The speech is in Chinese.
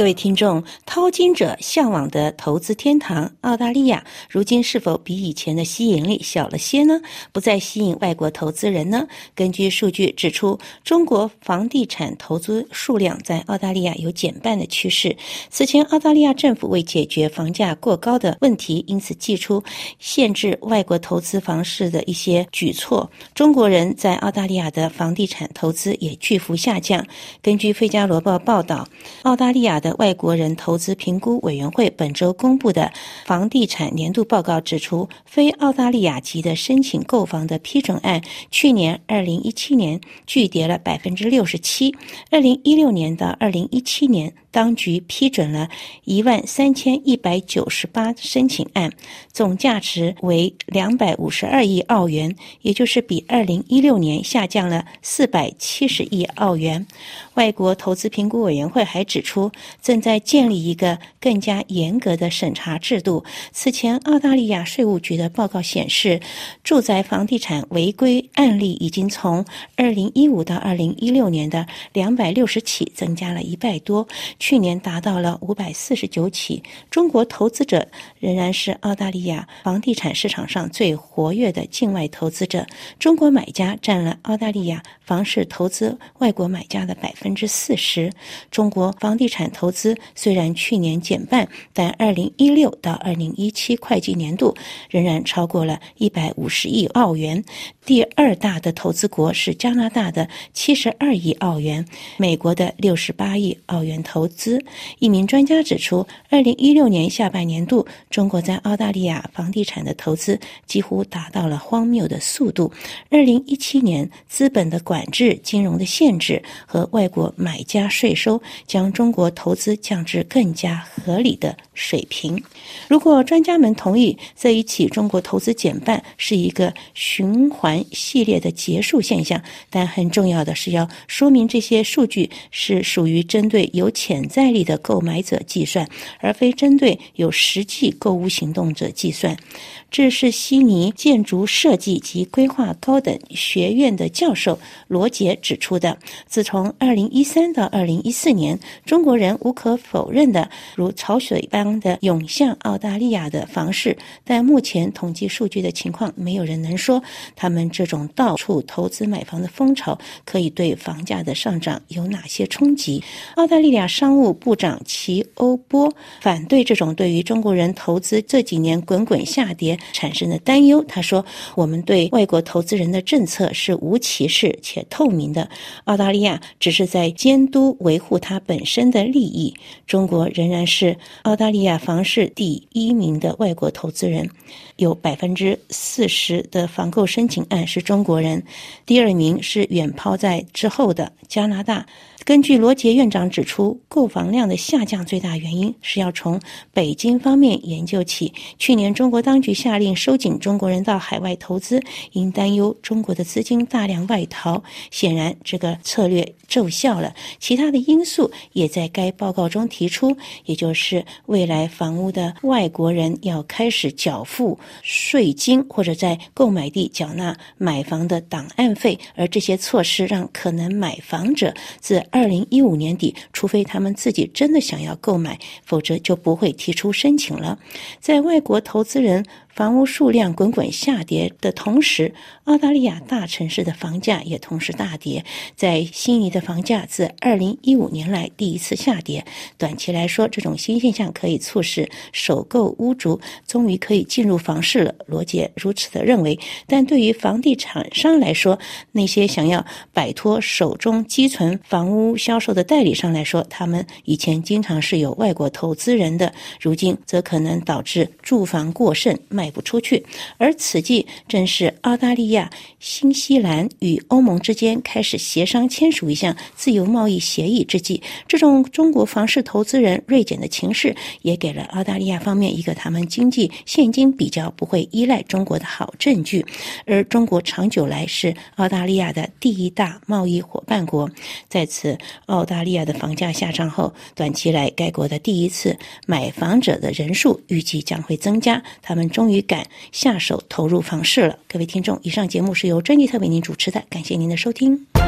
各位听众，淘金者向往的投资天堂澳大利亚，如今是否比以前的吸引力小了些呢？不再吸引外国投资人呢？根据数据指出，中国房地产投资数量在澳大利亚有减半的趋势。此前，澳大利亚政府为解决房价过高的问题，因此祭出限制外国投资房市的一些举措。中国人在澳大利亚的房地产投资也巨幅下降。根据《费加罗报》报道，澳大利亚的外国人投资评估委员会本周公布的房地产年度报告指出，非澳大利亚籍的申请购房的批准案，去年2017年巨跌了 67%，2016 年到2017年当局批准了13198申请案，总价值为252亿澳元，也就是比2016年下降了470亿澳元。外国投资评估委员会还指出，正在建立一个更加严格的审查制度。此前，澳大利亚税务局的报告显示，住宅房地产违规案例已经从2015到2016年的260起增加了1倍多，去年达到了549起。中国投资者仍然是澳大利亚房地产市场上最活跃的境外投资者，中国买家占了澳大利亚房市投资外国买家的40%。中国房地产投资虽然去年减半，但2016到2017会计年度仍然超过了150亿澳元。第二大的投资国是加拿大的72亿澳元，美国的68亿澳元投资。一名专家指出，2016年下半年度，中国在澳大利亚房地产的投资几乎达到了荒谬的速度。2017年，资本的管制、金融的限制和外国买家税收将中国投资降至更加合理的水平。如果专家们同意这一起中国投资减半是一个循环系列的结束现象，但很重要的是要说明这些数据是属于针对有潜在力的购买者计算，而非针对有实际购物行动者计算。这是悉尼建筑设计及规划高等学院的教授罗杰指出的。自从2013到2014年，中国人无可否认的如潮水般的涌向澳大利亚的房市，但目前统计数据的情况，没有人能说他们这种到处投资买房的风潮可以对房价的上涨有哪些冲击。澳大利亚商务部长齐欧波反对这种对于中国人投资这几年滚滚下跌产生的担忧。他说，我们对外国投资人的政策是无歧视且透明的，澳大利亚只是在监督维护它本身的利益。中国仍然是澳大利亚房市第一名的外国投资人，有 40% 的房购申请案是中国人，第二名是远抛在之后的加拿大。根据罗杰院长指出，购房量的下降最大原因是要从北京方面研究起。去年中国当局下令收紧中国人到海外投资，因担忧中国的资金大量外逃，显然这个策略奏效了。其他的因素也在该报告中提出，也就是未来房屋的外国人要开始缴付税金，或者在购买地缴纳买房的档案费，而这些措施让可能买房者自2015年底，除非他们自己真的想要购买，否则就不会提出申请了。在外国投资人房屋数量滚滚下跌的同时，澳大利亚大城市的房价也同时大跌。在悉尼的房价自2015年来第一次下跌。短期来说，这种新现象可以促使首购屋主终于可以进入房市了，罗杰如此的认为。但对于房地产商来说，那些想要摆脱手中积存房屋销售的代理商来说，他们以前经常是有外国投资人的，如今则可能导致住房过剩，卖不出去。而此际正是澳大利亚、新西兰与欧盟之间开始协商签署一项自由贸易协议之际。这种中国房市投资人锐减的情势，也给了澳大利亚方面一个他们经济现今比较不会依赖中国的好证据。而中国长久来是澳大利亚的第一大贸易伙伴国。在此澳大利亚的房价下降后，短期来该国的第一次买房者的人数预计将会增加，他们终于敢下手投入房市了。各位听众，以上节目是由珍妮特为您主持的，感谢您的收听。